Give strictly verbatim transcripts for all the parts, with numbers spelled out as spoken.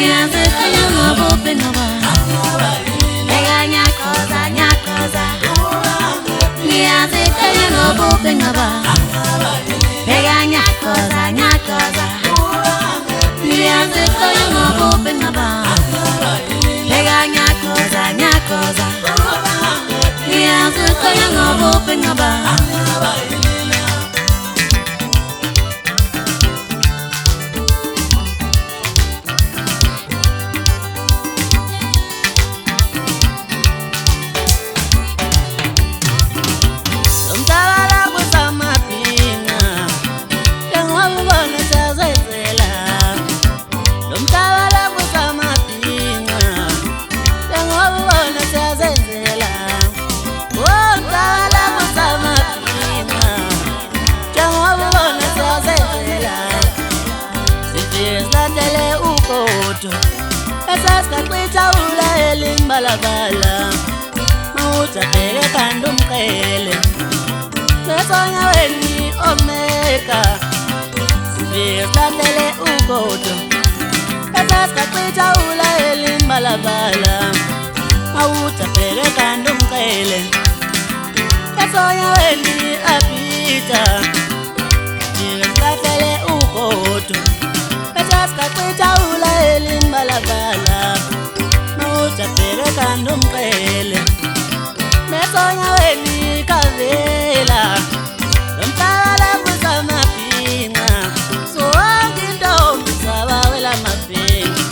Nianze kaya ngobupe ngoba Ega nyakoza nyakoza Nianze kaya ngobupe ngoba Ega nyakoza nyakoza Nianze kaya ngobupe ngoba Ega nyakoza nyakoza Nianze kaya ngobupe ngoba Esasikaxitha ula elimbalabala Mawuja bheke kanti umqele Sesonyaweni omeka Sifike silahlele ugodo Esasikaxitha ula elimbalabala Mawuja bheke kanti umqele Sesonyaweni abhida Sifike silahlele ugodo Esasikaxitha ula elimbalabala Mawuja bheke kanti umqele Mesonyaweni kavela Lomhlala kusamabhinqa Sonke intombi zabawela amabhinqa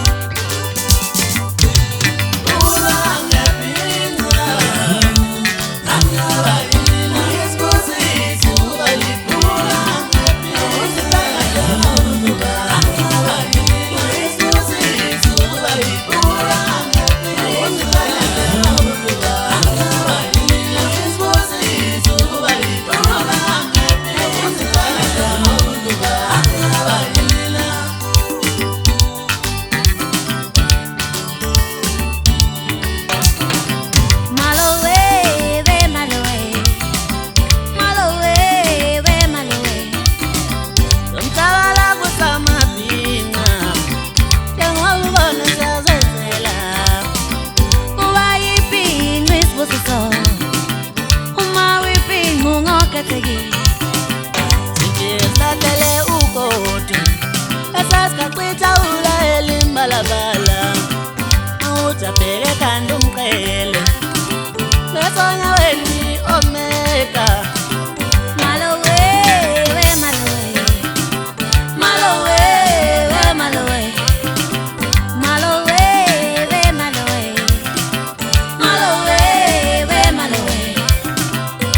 Sifisahlele ugodo Esasikaxitha ula elimbalabala Mawuja bheke kanti umqele Mesonyaweni omeka Malowe, we malowe Malowe, we malowe Malowe, we malowe Malowe, we malowe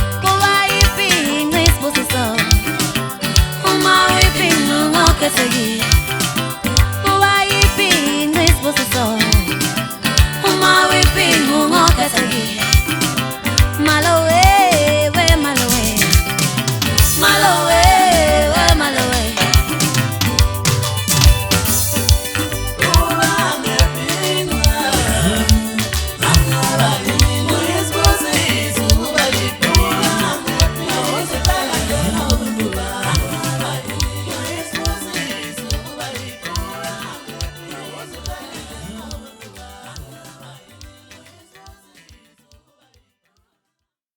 Kuba ipingu isibusiso Uma wipingu ngokesegi